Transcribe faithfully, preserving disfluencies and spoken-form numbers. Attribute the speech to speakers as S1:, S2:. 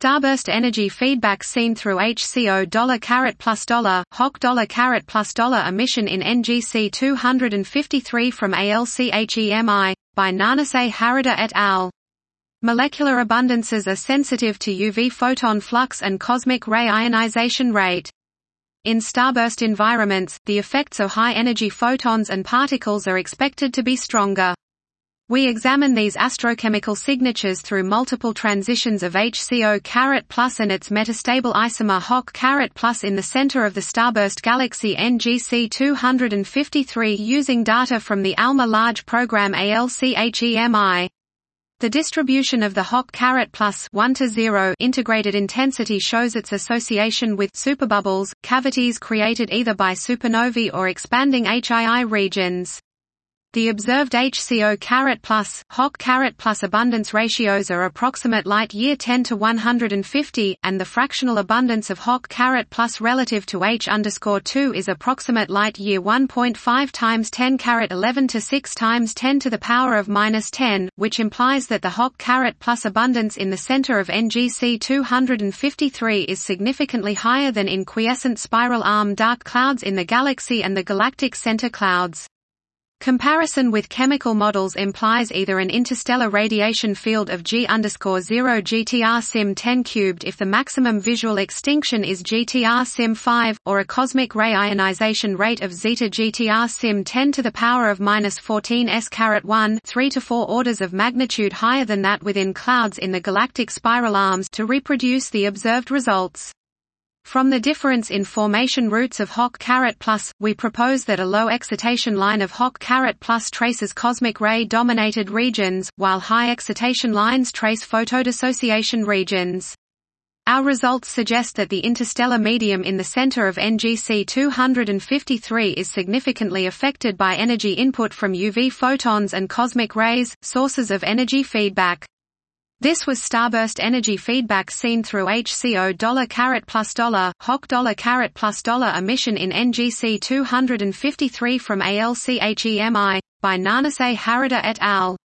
S1: Starburst energy feedback seen through H C O dollar caret plus dollar Hoc dollar caret plus dollar emission in N G C two fifty-three from ALCHEMI by Nanase Harada et al. Molecular abundances are sensitive to U V photon flux and cosmic ray ionization rate. In starburst environments, the effects of high-energy photons and particles are expected to be stronger. We examine these astrochemical signatures through multiple transitions of H C O plus and its metastable isomer Hoc plus in the center of the starburst galaxy N G C two fifty-three using data from the ALMA Large Program ALCHEMI. The distribution of the Hoc plus one to zero integrated intensity shows its association with superbubbles, cavities created either by supernovae or expanding H I I regions. The observed H C O plus, Hoc plus abundance ratios are approximate light-year ten to one hundred fifty, and the fractional abundance of Hoc plus relative to H two is approximate light-year one point five times ten eleven to six times ten to the power of minus ten, which implies that the Hoc plus abundance in the center of N G C two fifty-three is significantly higher than in quiescent spiral arm dark clouds in the galaxy and the galactic center clouds. Comparison with chemical models implies either an interstellar radiation field of G zero G T R sim ten cubed if the maximum visual extinction is G T R sim five, or a cosmic ray ionization rate of zeta G T R sim ten to the power of minus fourteen s caret one, three to four orders of magnitude higher than that within clouds in the galactic spiral arms to reproduce the observed results. From the difference in formation routes of Hoc plus, we propose that a low excitation line of Hoc plus traces cosmic ray-dominated regions, while high excitation lines trace photodissociation regions. Our results suggest that the interstellar medium in the center of N G C two fifty-three is significantly affected by energy input from U V photons and cosmic rays, sources of energy feedback. This was starburst energy feedback seen through H C O dollar caret plus dollar Hoc dollar caret plus dollar emission in N G C two fifty-three from ALCHEMI by Nanase Harada et al.